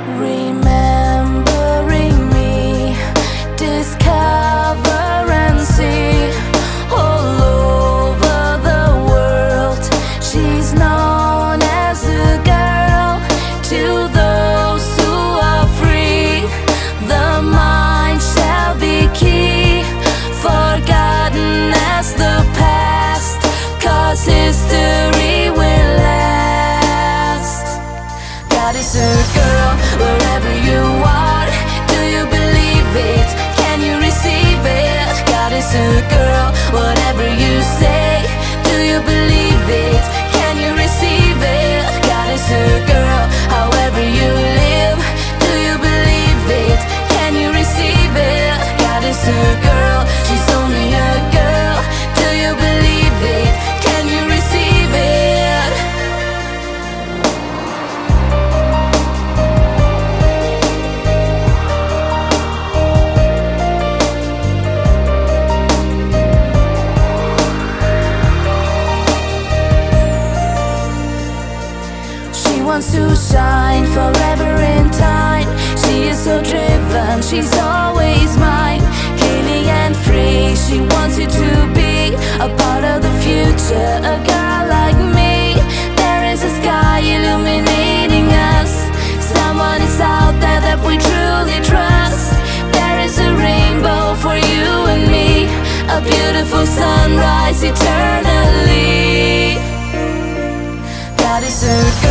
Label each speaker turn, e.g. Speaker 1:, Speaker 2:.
Speaker 1: remembering me, discover and see all over the world. She's known as a girl to those who are free. The mind shall be key, forgotten as the past, 'cause history will last. God is a girl wherever you are. Do you believe it? Can you receive it? God is a girl, whatever you say. Do you believe it? Can you receive it? God is a girl, however you live. Do you believe it? Can you receive it? God is a girl, she's only a girl. Do you believe it? Can you receive it? She wants to shine forever in time. She is so driven, she's always mine. Kaylee and free, she wants you to be a part of the future, a girl like me. There is a sky illuminating us. Someone is out there that we truly trust. There is a rainbow for you and me, a beautiful sunrise eternally. God is a